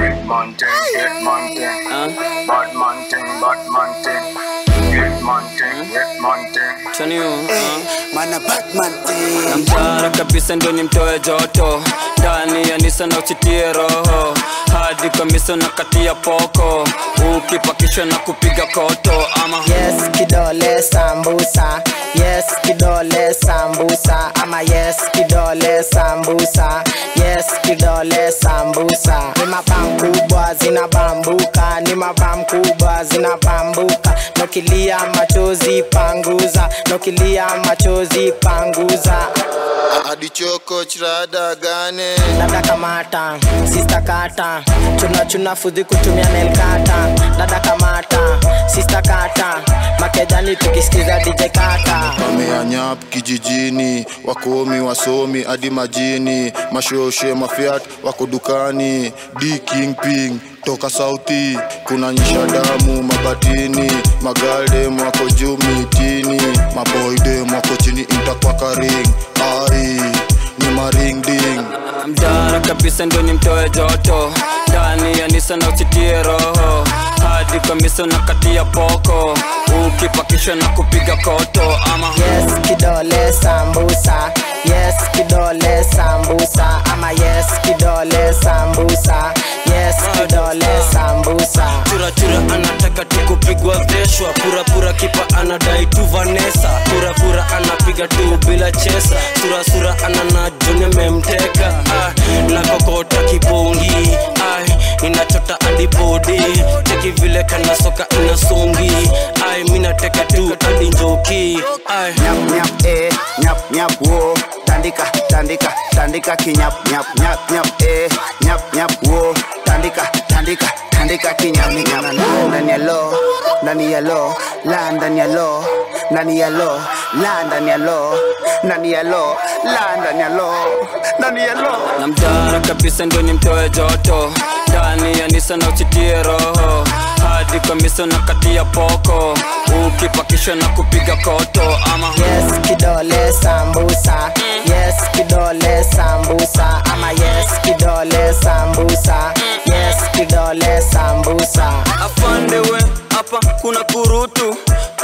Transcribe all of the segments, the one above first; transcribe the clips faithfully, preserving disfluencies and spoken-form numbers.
Get man thing, get man thing. Bad man thing, bad man thing. Get man thing, get man thing. Chani uh. Mana Batman thing. Namtara kabisa ndo nimtoe joto ndani ya Nisa na usitie roho hadi kamisa na katia poko ukipakisha na kupiga koto ama yes kidole sambusa yes kidole sambusa ama yes kidole sambusa yes kidole sambusa ni mabam kubwa zinabambuka ni mabam kubwa zinabambuka nokilia machozi panguza nokilia machozi panguza hadi choko chirada gane dada kamata sister kata chuna chuna fudhi kutumia nail kata dada kamata sister kata makejani tukisikiza D J kata wameanyap kijijini wakomi wasomi hadi majini mashoshe mafiat wako dukani D King Ping toka sauti kuna nyisha damu mabatini magalde mwako juu mitini maboyde mwako chini intakwaka ring ai ni maring ding Mdara kabisa ndo nimtoe joto ndani ya Nisa na usitie roho hadi kamisa na katia poko ukipakisha na kupiga koto ama yes kidole sambusa yes kidole sambusa ama yes kidole sambusa yes kidole sambusa Chura chura anataka tukupigwa veshwa pura pura kipa anadai tu Vanessa pura pura anapiga tu bila chesa sura sura anana jone memteka ah, na kokota kibongi ai inachota hadi body cheki vile kana soka inasongi ai mina teka tu hadi njoki ai Nyap nyap eh nyap nyap wo tandika tandika tandika kinyap nyap nyap nyap eh nyap nyap wo tandika tandika tandika kinyap nyap ndani ya lo ndani ya lo la ndani ya lo ndani ya lo la ndani ya lo ndani ya lo la ndani ya lo ndani ya lo Namtara kabisa ndo nimtoe joto ndani ya Nisa na usitie roho hadi kamisa na katia poko ukipakisha na kupiga koto ama yes kidole sambusa yes kidole sambusa ama yes kidole sambusa yes kidole sambusa afande we hapa kuna kurutu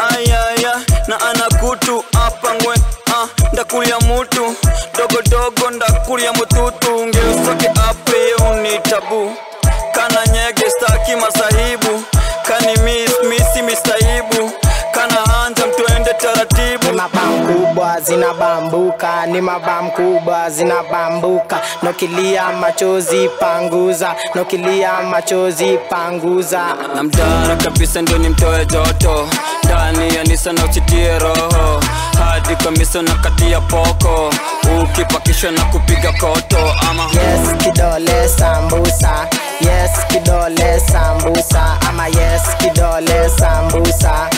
ayaya na anakutu hapa ngwe ah ndakulia mutu dogo dogo ndakulia mututu ngeusoke ape unitabu kana nyege staki masahibu kani miss misi mistaibu kana hanja mtuende taratibu ni mabam kubwa zinabambuka ni mabam kubwa zinabambuka nokilia machozi panguza nokilia machozi panguza Namtara kabisa ndo nimtoe joto ndani ya Nisa na usitie roho hadi kamisa na katia poko ukipakisha na kupiga koto ama yes kidole sambusa yes kidole sambusa ama yes kidole sambusa